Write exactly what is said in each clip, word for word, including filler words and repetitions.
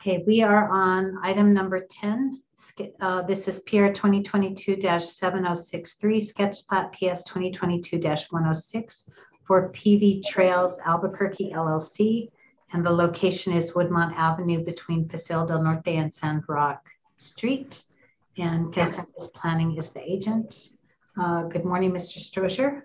Okay, we are on item number ten. Uh, this is P R twenty twenty-two dash seven oh six three, sketch plat P S twenty twenty-two dash one oh six for P V Trails Albuquerque L L C, and the location is Woodmont Avenue between Paseo del Norte and San Roque Street, and Consensus Planning is the agent. Uh, good morning, Mister Strozier.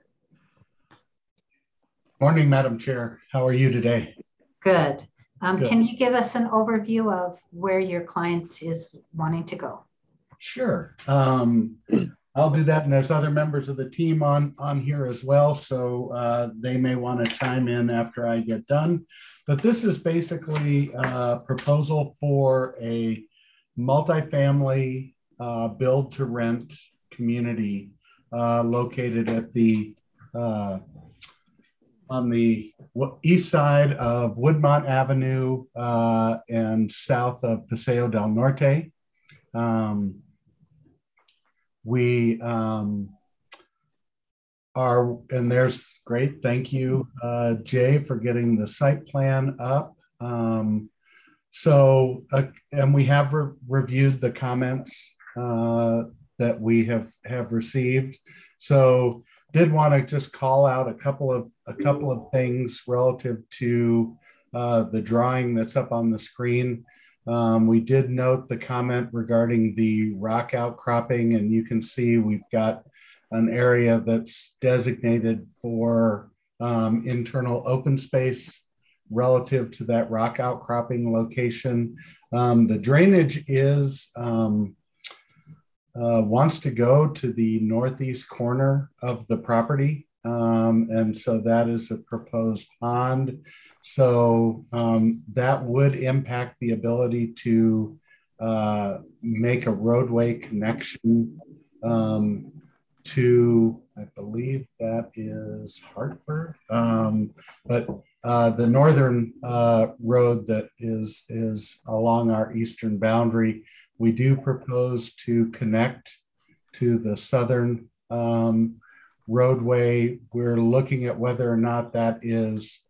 Morning, Madam Chair. How are you today? Good. Um, Good. Can you give us an overview of where your client is wanting to go? Sure. Um, I'll do that. And there's other members of the team on, on here as well. So uh, they may want to chime in after I get done. But this is basically a proposal for a multifamily uh, build to rent community uh, located at the uh, on the east side of Woodmont Avenue uh, and south of Paseo del Norte. Um, we um, are, and there's great, thank you, uh, Jay, for getting the site plan up. Um, so, uh, and we have re reviewed the comments uh, that we have, have received. So, did want to just call out a couple of a couple of things relative to uh, the drawing that's up on the screen. Um, we did note the comment regarding the rock outcropping, and you can see we've got an area that's designated for um, internal open space relative to that rock outcropping location. Um, the drainage is um, Uh, wants to go to the northeast corner of the property. Um, and so that is a proposed pond. So um, that would impact the ability to uh, make a roadway connection um, to, I believe that is Hartford. Um, but uh, the northern uh, road that is, is along our eastern boundary, we do propose to connect to the southern um, roadway. We're looking at whether or not that is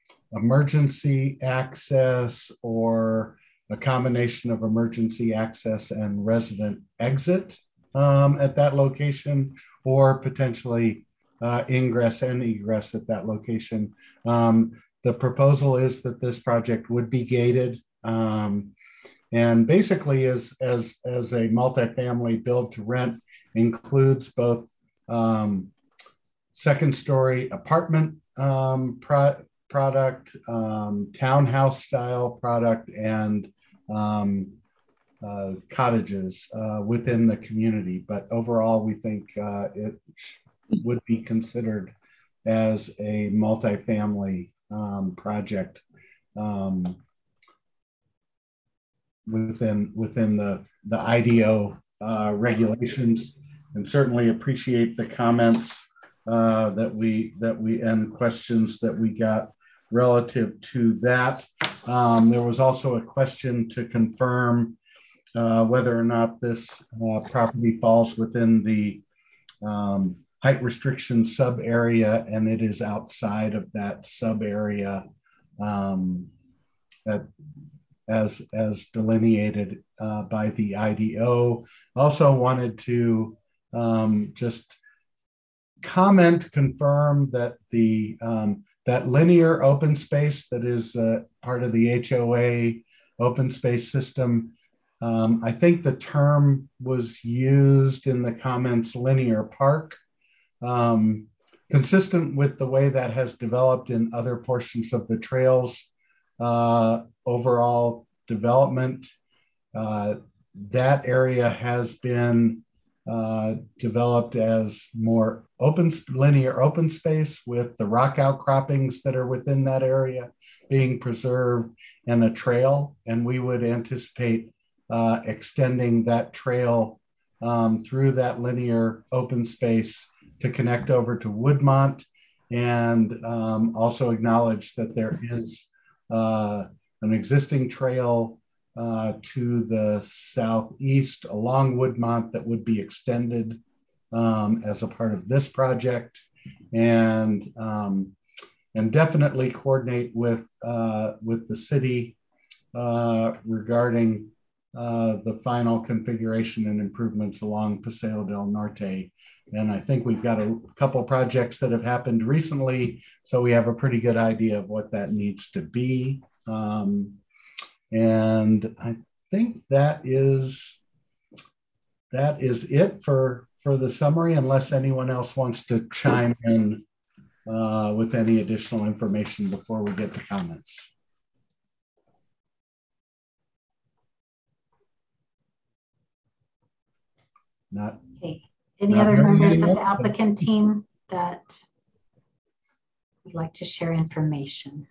emergency access or a combination of emergency access and resident exit um, at that location, or potentially uh, ingress and egress at that location. Um, the proposal is that this project would be gated. Um, And basically, as, as, as a multifamily build to rent, includes both um, second story apartment um, pro product, um, townhouse style product, and um, uh, cottages uh, within the community. But overall, we think uh, it would be considered as a multifamily um, project. Um, within within the the I D O uh, regulations, and certainly appreciate the comments uh, that we that we and questions that we got relative to that. Um, there was also a question to confirm uh, whether or not this uh, property falls within the um, height restriction sub area, and it is outside of that sub area um, that as, as delineated uh, by the I D O. Also wanted to um, just comment, confirm that the um, that linear open space that is uh, part of the H O A open space system, um, I think the term was used in the comments linear park, um, consistent with the way that has developed in other portions of the trails. Uh, overall development, uh, that area has been uh, developed as more open, linear open space, with the rock outcroppings that are within that area being preserved and a trail. And we would anticipate uh, extending that trail um, through that linear open space to connect over to Woodmont, and um, also acknowledge that there is Uh, an existing trail uh, to the southeast along Woodmont that would be extended um, as a part of this project, and um, and definitely coordinate with uh, with the city uh, regarding uh, the final configuration and improvements along Paseo del Norte. And I think we've got a couple projects that have happened recently, so we have a pretty good idea of what that needs to be. Um, and I think that is that is it for for the summary, unless anyone else wants to chime in uh, with any additional information before we get to comments. Not. Okay. Any not other members of anyone. the applicant team that would like to share information?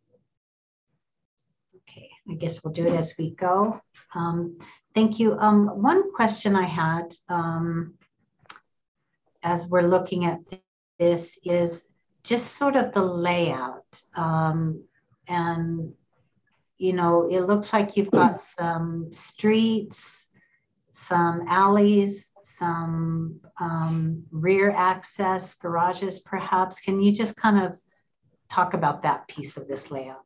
Okay, I guess we'll do it as we go. Um, thank you. Um, one question I had um, as we're looking at this is just sort of the layout. Um, and, you know, it looks like you've got some streets, some alleys, some um, rear access, garages perhaps. Can you just kind of talk about that piece of this layout?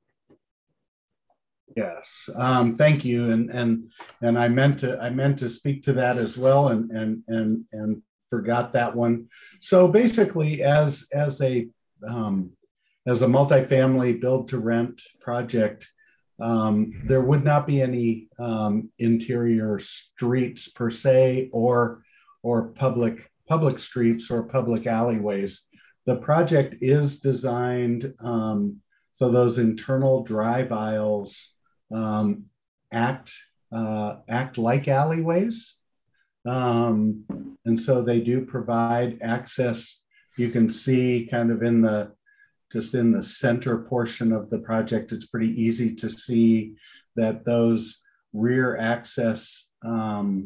Yes, um, thank you, and and and I meant to I meant to speak to that as well, and and and and forgot that one. So basically, as as a um, as a multifamily build to rent project, um, there would not be any um, interior streets per se, or or public public streets or public alleyways. The project is designed um, so those internal drive aisles Um, act uh, act like alleyways, um, and so they do provide access. You can see kind of in the just in the center portion of the project, it's pretty easy to see that those rear access um,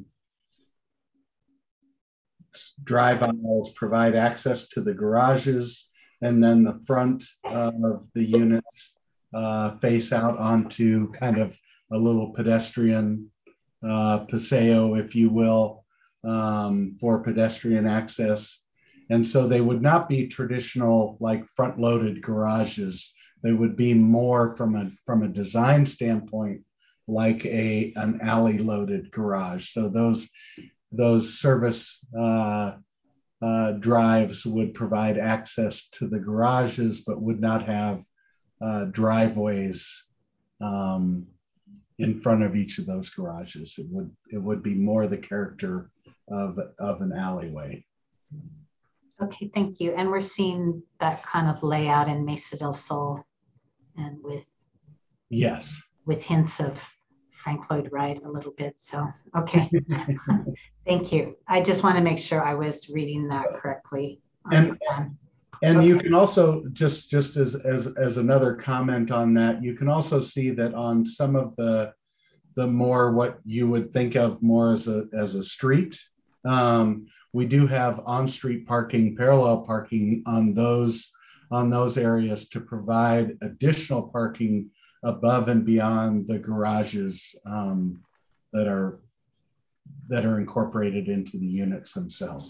drive aisles provide access to the garages, and then the front uh, of the units Uh, face out onto kind of a little pedestrian uh, paseo, if you will, um, for pedestrian access. And so they would not be traditional like front-loaded garages. They would be more from a from a design standpoint like a an alley-loaded garage. So those those service uh, uh, drives would provide access to the garages, but would not have Uh, driveways um, in front of each of those garages. It would it would be more the character of, of an alleyway. Okay, thank you. And we're seeing that kind of layout in Mesa del Sol, and with yes, with hints of Frank Lloyd Wright a little bit. So okay, thank you. I just want to make sure I was reading that correctly. And. Um, And okay. you can also just just as as as another comment on that, you can also see that on some of the the more what you would think of more as a as a street, um, we do have on-street parking, parallel parking on those on those areas to provide additional parking above and beyond the garages um, that are that are incorporated into the units themselves.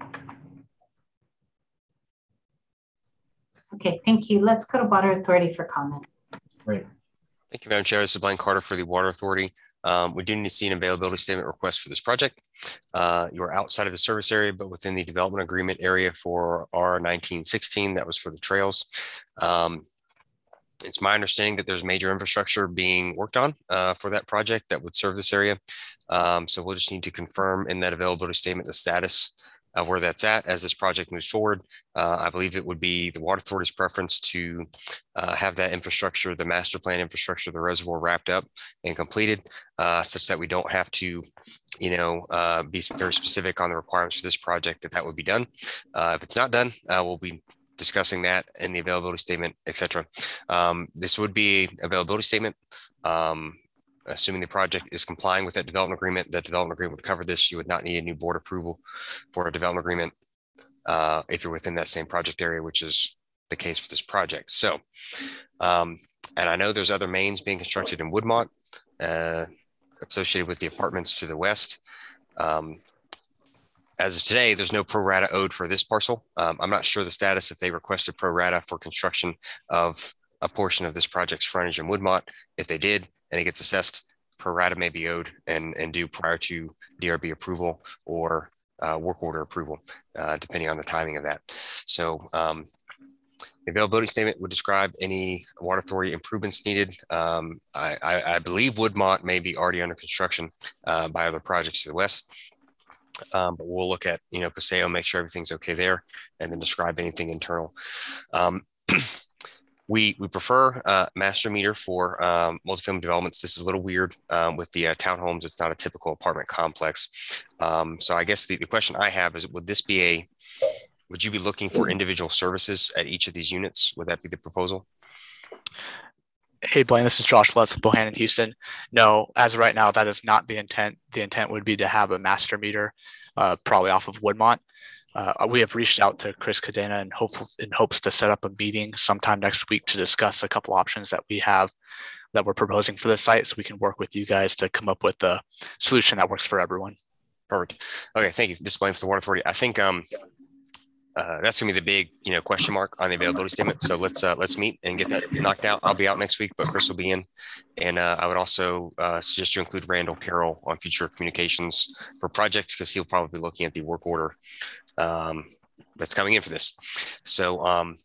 Okay, thank you. Let's go to Water Authority for comment. Great. Thank you, Madam Chair. This is Blaine Carter for the Water Authority. Um, we do need to see an availability statement request for this project. Uh, you are outside of the service area, but within the development agreement area for R nineteen sixteen, that was for the trails. Um, it's my understanding that there's major infrastructure being worked on uh, for that project that would serve this area. Um, so we'll just need to confirm in that availability statement the status of where that's at as this project moves forward. Uh, I believe it would be the Water Authority's preference to uh, have that infrastructure, the master plan infrastructure, the reservoir wrapped up and completed, uh, such that we don't have to, you know, uh, be very specific on the requirements for this project that that would be done. Uh, if it's not done, uh, we'll be discussing that in the availability statement, et cetera. Um, this would be an availability statement. Um, Assuming the project is complying with that development agreement, that development agreement would cover this. You would not need a new board approval for a development agreement uh, if you're within that same project area, which is the case for this project. So, um, and I know there's other mains being constructed in Woodmont uh, associated with the apartments to the west. Um, as of today, there's no pro rata owed for this parcel. Um, I'm not sure the status if they requested pro rata for construction of a portion of this project's frontage in Woodmont. If they did, and it gets assessed, pro rata may be owed and, and due prior to D R B approval or uh, work order approval, uh, depending on the timing of that. So um, the availability statement would describe any water authority improvements needed. Um, I, I, I believe Woodmont may be already under construction uh, by other projects to the west. Um, but we'll look at, you know, Paseo, make sure everything's okay there, and then describe anything internal. Um, we we prefer uh, master meter for um, multifamily developments. This is a little weird um, with the uh, townhomes. It's not a typical apartment complex. Um, so I guess the, the question I have is, would this be a, would you be looking for individual services at each of these units? Would that be the proposal? Hey, Blaine, this is Josh Lutz with Bohannon, Houston. No, as of right now, that is not the intent. The intent would be to have a master meter, uh, probably off of Woodmont. Uh, we have reached out to Chris Cadena in, hope, in hopes to set up a meeting sometime next week to discuss a couple options that we have that we're proposing for this site, so we can work with you guys to come up with a solution that works for everyone. Perfect. Okay, thank you. This is Blaine for the Water Authority. I think um, Uh, that's gonna be the big, you know, question mark on the availability statement. So let's uh, let's meet and get that knocked out. I'll be out next week, but Chris will be in, and uh, I would also uh, suggest you include Randall Carroll on future communications for projects, because he'll probably be looking at the work order um, that's coming in for this. So um,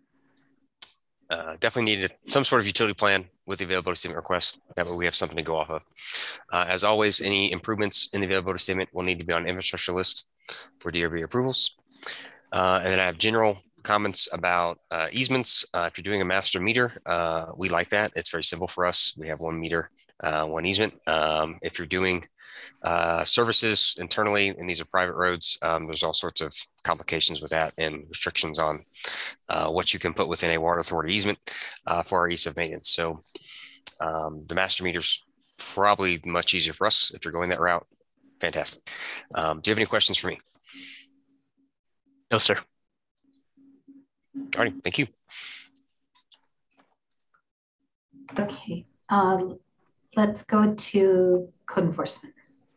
uh, definitely needed some sort of utility plan with the availability statement request. That way we have something to go off of. Uh, as always, any improvements in the availability statement will need to be on infrastructure list for D R B approvals. Uh, and then I have general comments about uh, easements. Uh, if you're doing a master meter, uh, we like that. It's very simple for us. We have one meter, uh, one easement. Um, if you're doing uh, services internally, and these are private roads, um, there's all sorts of complications with that and restrictions on uh, what you can put within a water authority easement uh, for our ease of maintenance. So um, the master meter's probably much easier for us if you're going that route. Fantastic. Um, do you have any questions for me? No, sir. All right, thank you. Okay, um, let's go to code enforcement.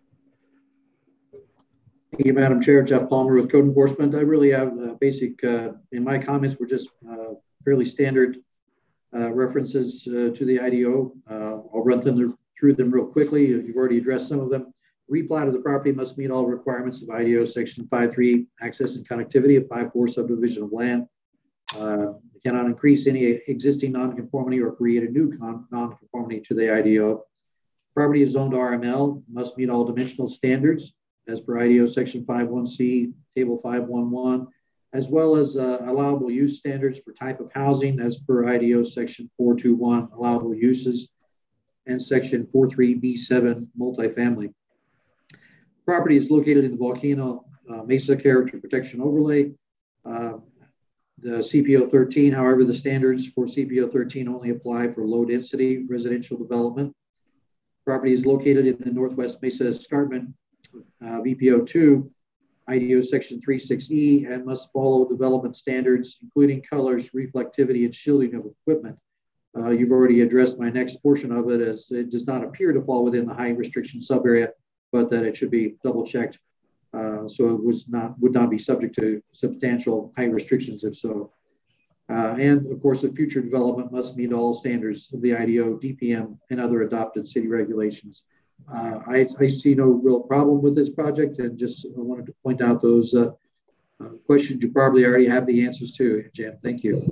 Thank you, Madam Chair. Jeff Palmer with Code Enforcement. I really have uh, basic, uh, in my comments were just uh, fairly standard uh, references uh, to the I D O. Uh, I'll run them through them real quickly. You've already addressed some of them. Replat of the property must meet all requirements of I D O Section five three, access and connectivity of five four subdivision of land. Uh, cannot increase any existing nonconformity or create a new nonconformity to the I D O. Property is zoned R M L, must meet all dimensional standards as per I D O Section five one C, Table five one one, as well as uh, allowable use standards for type of housing as per I D O Section four two one, allowable uses, and Section four three B seven, multifamily. Property is located in the Volcano uh, Mesa Character Protection Overlay. Uh, the C P O thirteen, however, the standards for C P O thirteen only apply for low density residential development. Property is located in the Northwest Mesa Escarpment uh, V P O two, I D O Section three six E, and must follow development standards, including colors, reflectivity, and shielding of equipment. Uh, you've already addressed my next portion of it, as it does not appear to fall within the high restriction subarea, but that it should be double checked. Uh, so it was not, would not be subject to substantial height restrictions if so. Uh, and of course, the future development must meet all standards of the I D O, D P M, and other adopted city regulations. Uh, I, I see no real problem with this project, and just wanted to point out those uh, uh, questions you probably already have the answers to, Jim. Thank you.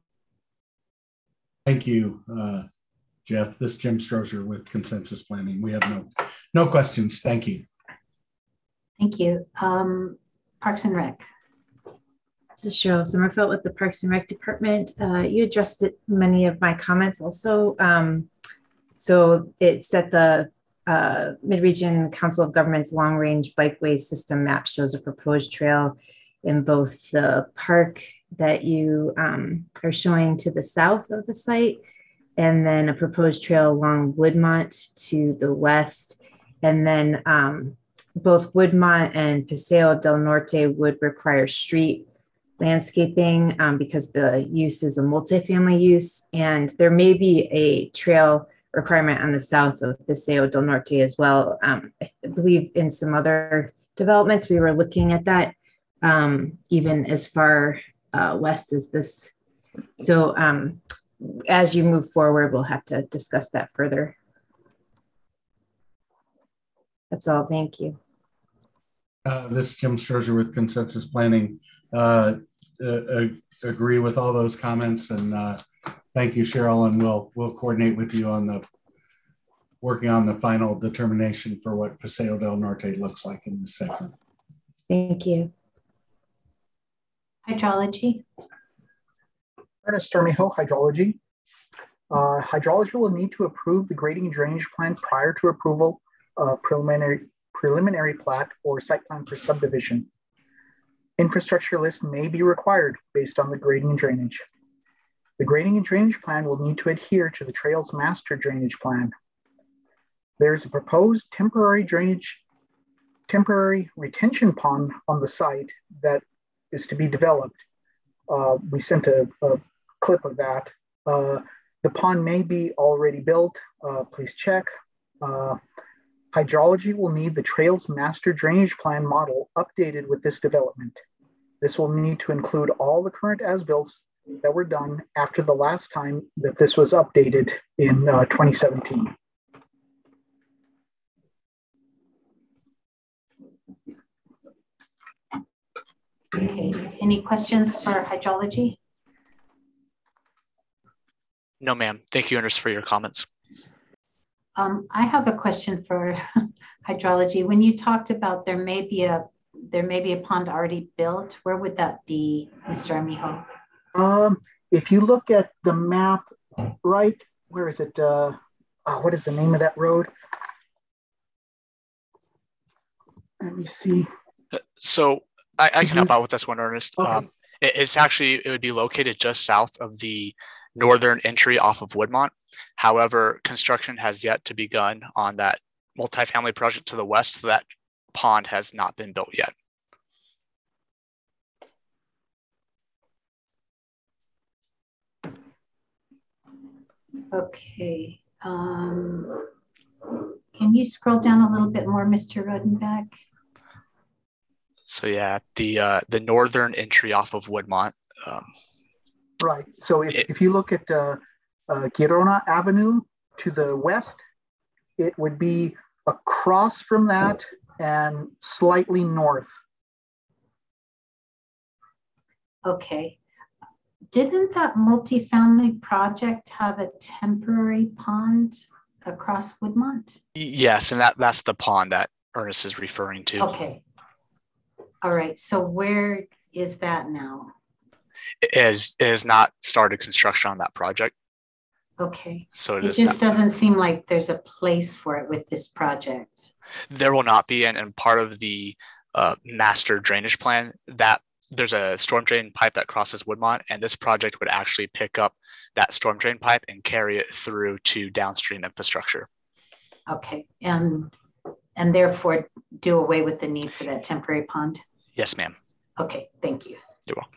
Thank you, uh, Jeff. This is Jim Strozier with Consensus Planning. We have no, no questions. Thank you. Thank you. Um, Parks and Rec. This is Cheryl Sommerfeld with the Parks and Rec Department. Uh, you addressed it, many of my comments also. Um, so it's that the uh, Mid-Region Council of Governments Long Range Bikeway System map shows a proposed trail in both the park that you um, are showing to the south of the site, and then a proposed trail along Woodmont to the west. And then um, both Woodmont and Paseo del Norte would require street landscaping um, because the use is a multifamily use. And there may be a trail requirement on the south of Paseo del Norte as well. Um, I believe in some other developments, we were looking at that um, even as far uh, west as this. So um, as you move forward, we'll have to discuss that further. That's all. Thank you. Uh, this is Jim Strozier with Consensus Planning. Uh, uh, uh, agree with all those comments, and uh, thank you, Cheryl. And we'll we'll coordinate with you on the working on the final determination for what Paseo del Norte looks like in this segment. Thank you. Hydrology. Ernest Armijo, hydrology. Uh, hydrology will need to approve the grading and drainage plan prior to approval of preliminary preliminary plat or site plan for subdivision. Infrastructure list may be required based on the grading and drainage. The grading and drainage plan will need to adhere to the trails master drainage plan. There is a proposed temporary drainage, temporary retention pond on the site that is to be developed. Uh, we sent a, a clip of that. Uh, the pond may be already built. Uh, please check. Uh, hydrology will need the trails master drainage plan model updated with this development. This will need to include all the current as-builts that were done after the last time that this was updated in uh, twenty seventeen. Okay, any questions for hydrology? No, ma'am. Thank you, Ernest, for your comments. Um, I have a question for hydrology. When you talked about there may be a there may be a pond already built, where would that be, Mister Armijo? Um, if you look at the map, right, where is it? Uh, oh, what is the name of that road? Let me see. Uh, So I, I can help out with this one, Ernest. Okay. Um, it- it's actually, it would be located just south of the northern entry off of Woodmont. However, construction has yet to begun on that multifamily project to the west. So that pond has not been built yet. Okay. Um, can you scroll down a little bit more, Mister Rodenbeck? So yeah, the uh, the northern entry off of Woodmont. Um, Right. So if, It- if you look at uh, uh, Girona Avenue to the west, it would be across from that and slightly north. Okay. Didn't that multifamily project have a temporary pond across Woodmont? yes, and that that's the pond that Ernest is referring to. Okay. All right. So where is that now? It has it has not started construction on that project, Okay. so it It is just not, doesn't seem like there's a place for it with this project. there will not be, and, and part of the uh, master drainage plan that there's a storm drain pipe that crosses Woodmont, and this project would actually pick up that storm drain pipe and carry it through to downstream infrastructure. Okay. And and therefore do away with the need for that temporary pond. Yes, ma'am. Okay. Thank you. You're welcome.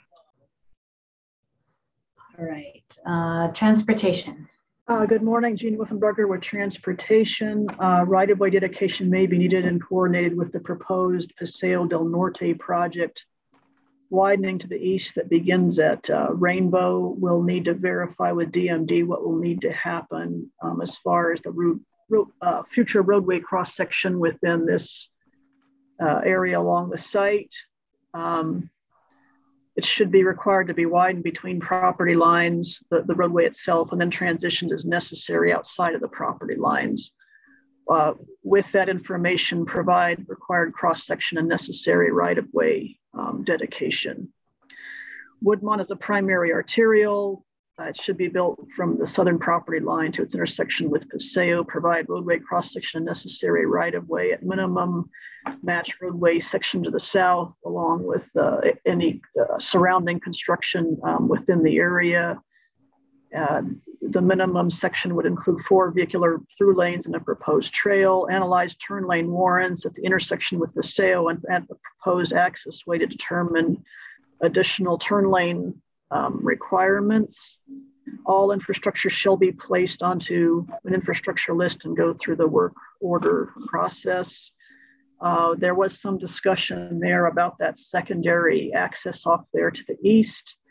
All right. Uh, transportation. Uh, good morning, Jean Wolfenberger with Transportation. Uh, right-of-way dedication may be needed and coordinated with the proposed Paseo del Norte project widening to the east that begins at uh, Rainbow. We'll need to verify with D M D what will need to happen um, as far as the route, route, uh, future roadway cross-section within this uh, area along the site. Um, It should be required to be widened between property lines, the, the roadway itself, and then transitioned as necessary outside of the property lines. Uh, with that information, provide required cross-section and necessary right-of-way um, dedication. Woodmont is a primary arterial. Uh, it should be built from the southern property line to its intersection with Paseo, provide roadway cross-section and necessary right-of-way at minimum, match roadway section to the south, along with uh, any uh, surrounding construction um, within the area. Uh, the minimum section would include four vehicular through lanes and a proposed trail, analyze turn lane warrants at the intersection with Paseo and, and the proposed access way to determine additional turn lane um, requirements. All infrastructure shall be placed onto an infrastructure list and go through the work order process. Uh, there was some discussion there about that secondary access off there to the east.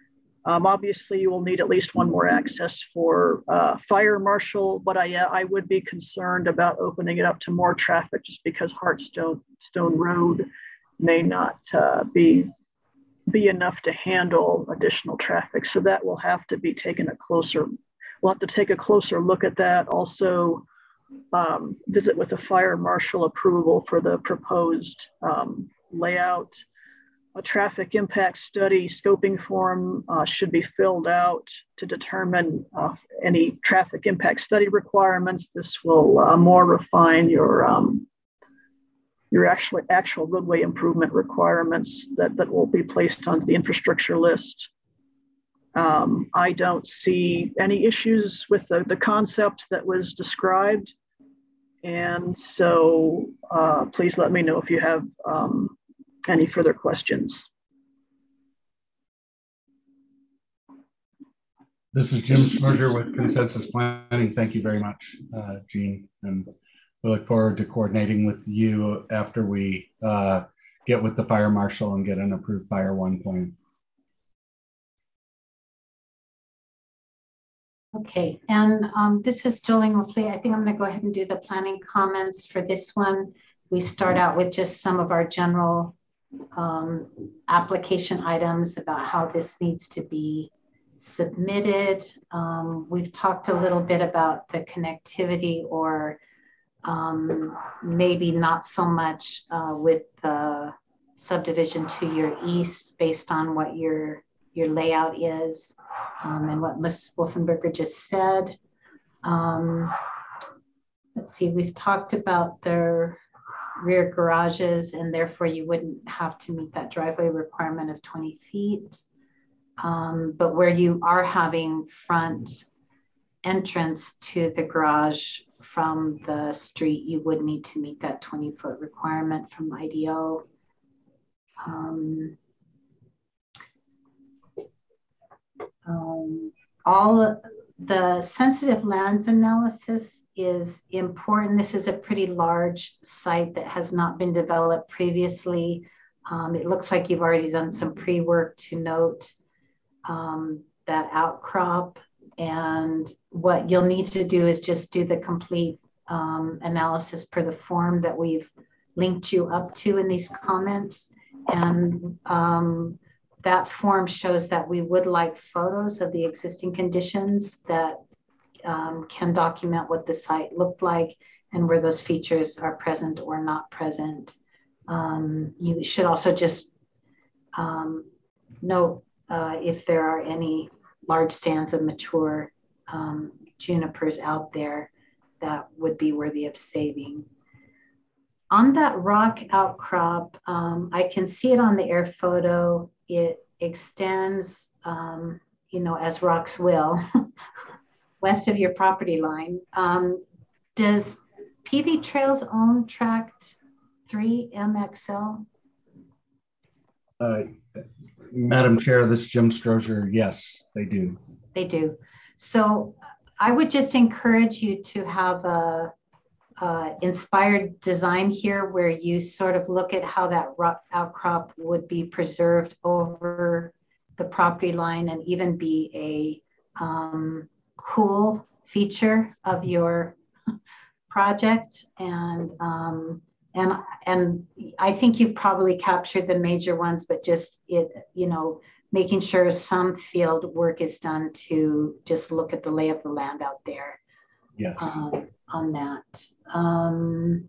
Um, obviously, you will need at least one more access for uh, fire marshal, but I, uh, I would be concerned about opening it up to more traffic just because Hartstone Stone Road may not uh, be, be enough to handle additional traffic. So that will have to be taken a closer, we'll have to take a closer look at that. Also, um, visit with the fire marshal approval for the proposed um, layout. A traffic impact study scoping form uh, should be filled out to determine uh, any traffic impact study requirements. This will uh, more refine your um, your actual actual roadway improvement requirements that, that will be placed onto the infrastructure list. Um, I don't see any issues with the, the concept that was described. And so uh, please let me know if you have um, any further questions. This is Jim Smerger with Consensus Planning. Thank you very much, uh, Gene. And we look forward to coordinating with you after we uh, get with the fire marshal and get an approved Fire One plan. Okay, and um, this is Jolene Wolfley. I think I'm going to go ahead and do the planning comments for this one. We start out with just some of our general um, application items about how this needs to be submitted. Um, we've talked a little bit about the connectivity, or um, maybe not so much uh, with the subdivision to your east based on what your, your layout is um, and what Miz Wolfenberger just said. Um, let's see, we've talked about their rear garages, and therefore you wouldn't have to meet that driveway requirement of twenty feet. Um, but where you are having front entrance to the garage from the street, you would need to meet that twenty foot requirement from I D O. Um, um, all the sensitive lands analysis is important. This is a pretty large site that has not been developed previously. Um, it looks like you've already done some pre-work to note um, that outcrop. And what you'll need to do is just do the complete um, analysis per the form that we've linked you up to in these comments. And um, that form shows that we would like photos of the existing conditions that um, can document what the site looked like and where those features are present or not present. Um, you should also just um, note uh, if there are any large stands of mature um, junipers out there that would be worthy of saving. On that rock outcrop, um, I can see it on the air photo. It extends, um, you know, as rocks will, west of your property line. Um, does P V Trails own tract three M X L? Uh, Madam Chair, this is Jim Strozier. Yes, they do. They do. So I would just encourage you to have a, a inspired design here where you sort of look at how that rock outcrop would be preserved over the property line and even be a um, cool feature of your project. And um, and and I think you've probably captured the major ones, but just it, you know, making sure some field work is done to just look at the lay of the land out there. Yes. Um, on that. Um,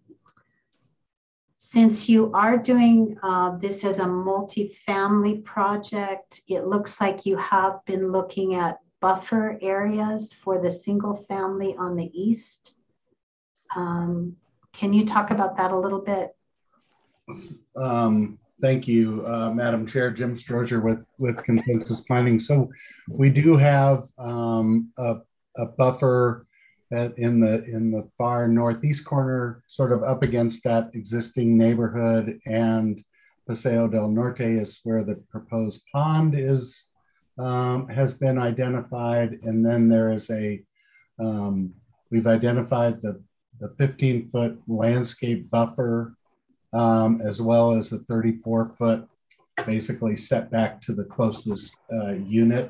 since you are doing uh, this as a multi-family project, it looks like you have been looking at buffer areas for the single family on the east. Um, can you talk about that a little bit? Um, thank you, uh, Madam Chair. Jim Strozier with, with Consensus Planning. So we do have um, a, a buffer at, in the in the far northeast corner, sort of up against that existing neighborhood, and Paseo del Norte is where the proposed pond is um, has been identified, and then there is a um, we've identified the the fifteen foot landscape buffer um, as well as a thirty-four foot basically setback to the closest uh, unit.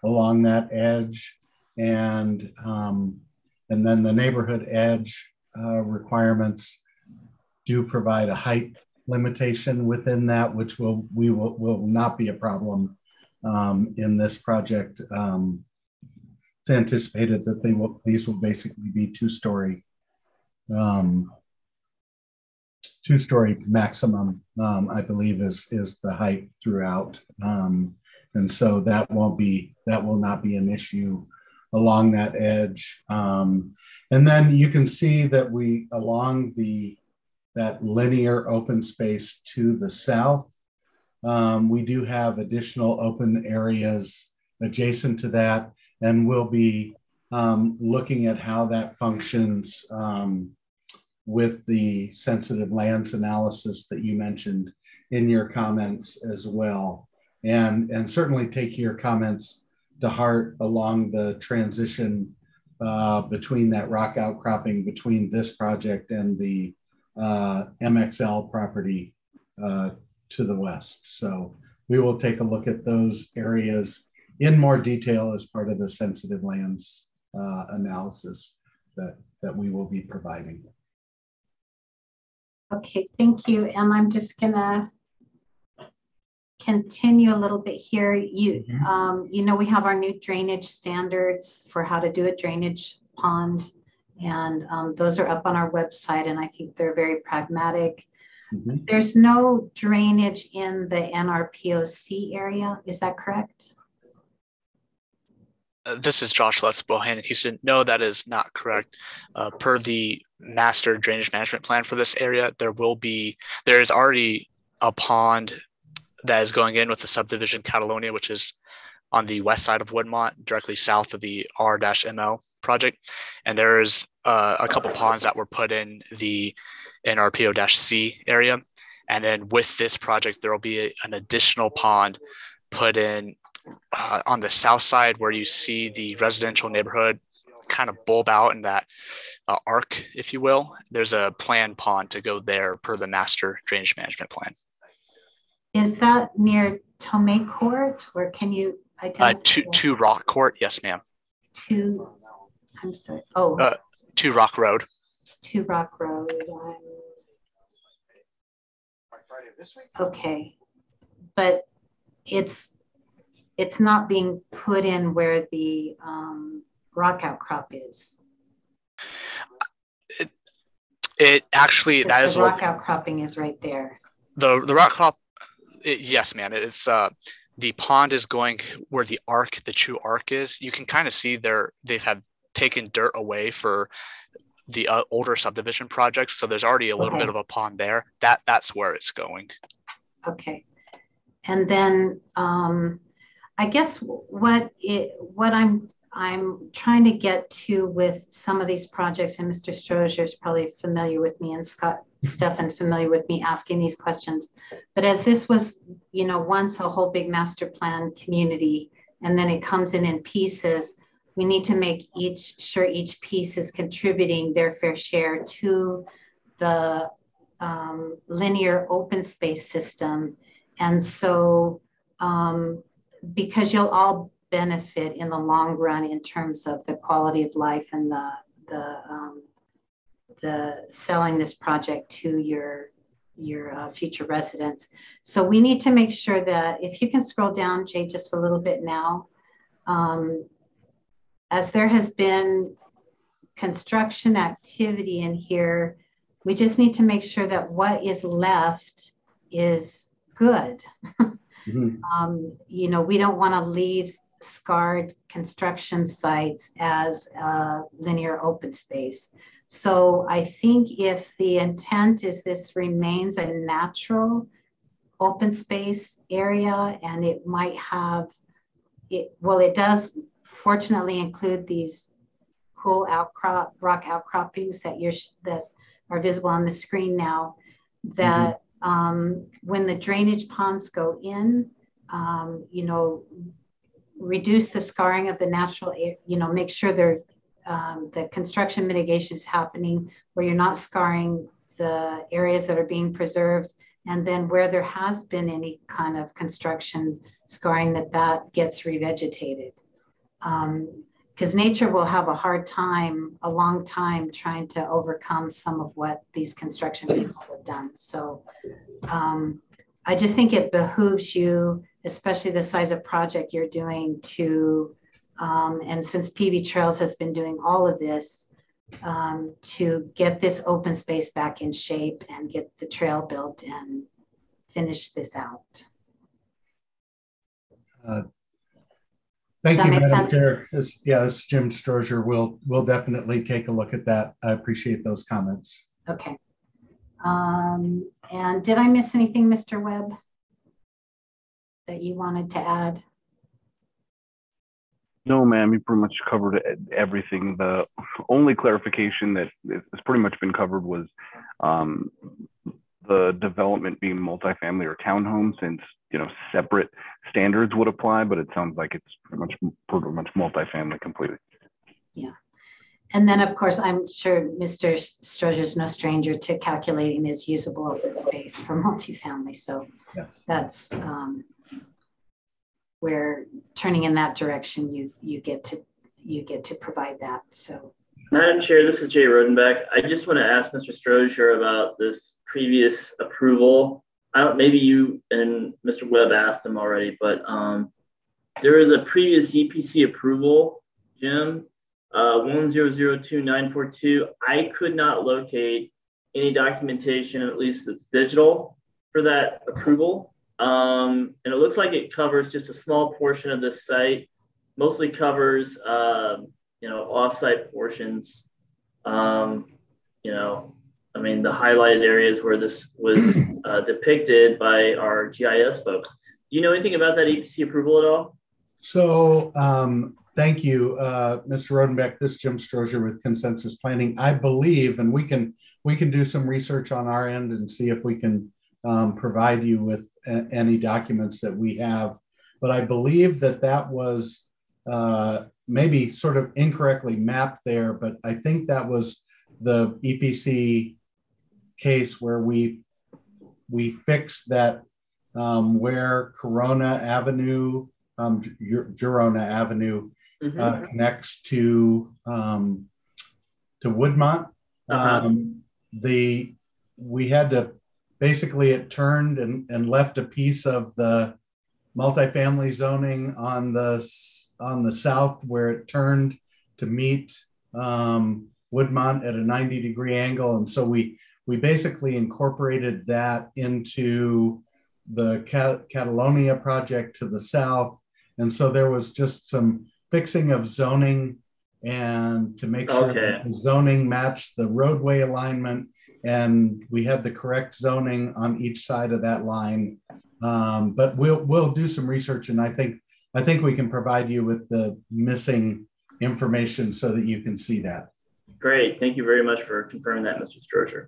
along that edge, and um, and then the neighborhood edge uh, requirements do provide a height limitation within that, which will we will, will not be a problem um, in this project. Um, it's anticipated that they will these will basically be two-story um, two-story maximum, um, I believe is is the height throughout. Um, and so that won't be, that will not be an issue along that edge. Um, and then you can see that we, along the, that linear open space to the south, um, we do have additional open areas adjacent to that. And we'll be um, looking at how that functions um, with the sensitive lands analysis that you mentioned in your comments as well. And, and certainly take your comments to heart along the transition uh, between that rock outcropping between this project and the uh, M X L property uh, to the west. So we will take a look at those areas in more detail as part of the sensitive lands uh, analysis that, that we will be providing. Okay, thank you. And I'm just gonna continue a little bit here. You, mm-hmm. um, you know, we have our new drainage standards for how to do a drainage pond, and um, those are up on our website, and I think they're very pragmatic. Mm-hmm. There's no drainage in the N R P O C area, is that correct? Uh, this is Josh Lutz, Bohannon, Houston. No, that is not correct. Uh, per the master drainage management plan for this area, there will be, there is already a pond that is going in with the subdivision Catalonia, which is on the west side of Woodmont, directly south of the R M L project. And there's uh, a couple ponds that were put in the N R P O C area. And then with this project, there will be a, an additional pond put in uh, on the south side where you see the residential neighborhood kind of bulb out in that uh, arc, if you will. There's a planned pond to go there per the master drainage management plan. Is that near Tomei Court, or can you identify? Uh, to, to Rock Court, yes, ma'am. To, I'm sorry, oh. Uh, to Rock Road. To Rock Road. Okay, but it's it's not being put in where the um, rock outcrop is. It, it actually, that the is the rock outcropping is right there. The the rock crop. It, yes, ma'am. It's uh, the pond is going where the arc, the true arc is. You can kind of see there they have taken dirt away for the uh, older subdivision projects. So there's already a little okay. bit of a pond there. That that's where it's going. Okay, and then um, I guess what it what I'm I'm trying to get to with some of these projects, and Mister Strozier is probably familiar with me, and Scott Stefan familiar with me asking these questions. But as this was, you know, once a whole big master plan community, and then it comes in in pieces, we need to make each sure each piece is contributing their fair share to the um, linear open space system. And so, um, because you'll all benefit in the long run in terms of the quality of life and the the um, the selling this project to your your uh, future residents. So we need to make sure that if you can scroll down, Jay, just a little bit now, um, as there has been construction activity in here, we just need to make sure that what is left is good. Mm-hmm. um, you know, we don't want to leave scarred construction sites as a linear open space. So I think if the intent is this remains a natural open space area, and it might have, it well, it does fortunately include these cool outcrop, rock outcroppings that you're that are visible on the screen now, that mm-hmm. um, when the drainage ponds go in, um, you know, reduce the scarring of the natural, you know, make sure they're Um, the construction mitigation is happening where you're not scarring the areas that are being preserved, and then where there has been any kind of construction scarring, that that gets revegetated. um, because nature will have a hard time, a long time trying to overcome some of what these construction people have done. So um, I just think it behooves you, especially the size of project you're doing to, um, and since P V Trails has been doing all of this, um, to get this open space back in shape and get the trail built and finish this out. Uh, Thank Does you, that make Madam sense? Chair. This, yeah, this is Jim Strozier. We'll, we'll definitely take a look at that. I appreciate those comments. Okay. Um, and did I miss anything, Mister Webb, that you wanted to add? No, ma'am, you pretty much covered everything. The only clarification that has pretty much been covered was um, the development being multifamily or townhome, since, you know, separate standards would apply, but it sounds like it's pretty much pretty much multifamily completely. Yeah. And then, of course, I'm sure Mister Strozier is no stranger to calculating his usable open space for multifamily. So yes, that's um, where turning in that direction, you you get to you get to provide that. So, Madam Chair, this is Jay Rodenbeck. I just want to ask Mister Strozier about this previous approval. I don't, maybe you and Mister Webb asked him already, but um, there is a previous E P C approval, Jim, uh, one zero zero two nine four two. I could not locate any documentation, at least it's digital, for that approval. Um, and it looks like it covers just a small portion of this site, mostly covers, uh, you know, off-site portions. Um, you know, I mean, the highlighted areas where this was uh, depicted by our G I S folks. Do you know anything about that E P C approval at all? So um, thank you, uh, Mister Rodenbeck. This is Jim Strozier with Consensus Planning. I believe, and we can we can do some research on our end and see if we can um, provide you with a, any documents that we have. But I believe that that was uh, maybe sort of incorrectly mapped there, but I think that was the E P C case where we we fixed that um, where Corona Avenue, um, Girona Avenue mm-hmm. uh, connects to um, to Woodmont. Uh-huh. Um, the we had to basically it turned and, and left a piece of the multifamily zoning on the on the south where it turned to meet um, Woodmont at a ninety degree angle, and so we we basically incorporated that into the Cat- Catalonia project to the south. And so there was just some fixing of zoning and to make sure okay. that the zoning matched the roadway alignment, and we had the correct zoning on each side of that line. Um, but we'll we'll do some research, and I think I think we can provide you with the missing information so that you can see that. Great, thank you very much for confirming that, Mister Strozier.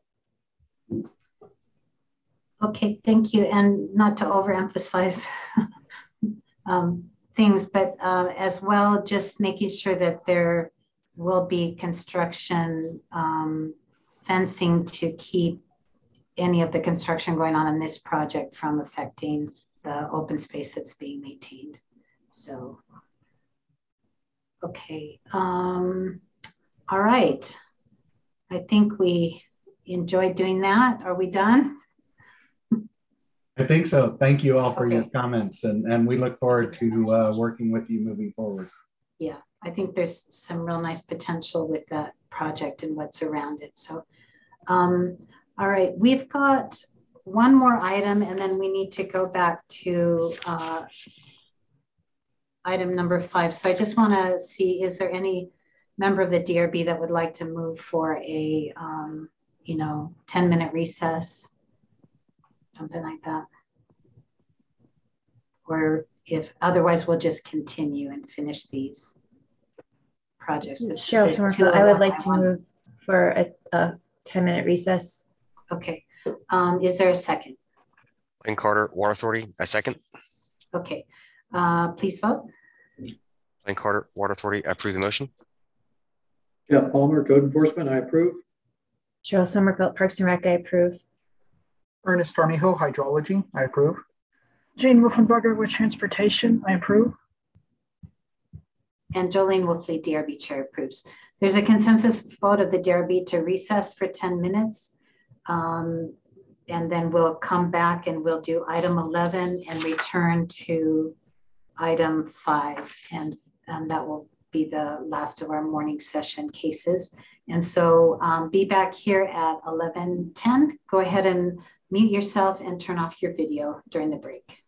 Okay, thank you. And not to overemphasize um, things, but uh, as well, just making sure that there will be construction um, fencing to keep any of the construction going on in this project from affecting the open space that's being maintained. So, okay. Um, all right. I think we enjoyed doing that. Are we done? I think so. Thank you all for okay. your comments, and, and we look forward to uh, working with you moving forward. Yeah, I think there's some real nice potential with that project and what's around it. So, um, all right, we've got one more item, and then we need to go back to uh, item number five. So I just want to see, is there any member of the D R B that would like to move for a, um, you know, ten minute recess? Something like that. Or if otherwise, we'll just continue and finish these projects. This Cheryl Somerville, I would like to move for a, a ten minute recess. Okay. Um, is there a second? Blaine Carter, Water Authority, I second. Okay. Uh, please vote. Blaine Carter, Water Authority, I approve the motion. Jeff Palmer, Code Enforcement, I approve. Cheryl Somerville, Parks and Rec, I approve. Ernest Armijo, Hydrology, I approve. Jane Wolfenberger with Transportation, I approve. and Jolene Wolfley, D R B chair, approves. There's a consensus vote of the D R B to recess for ten minutes. Um, and then we'll come back and we'll do item eleven and return to item five. And, and that will be the last of our morning session cases. And so um, be back here at eleven ten. Go ahead and mute yourself and turn off your video during the break.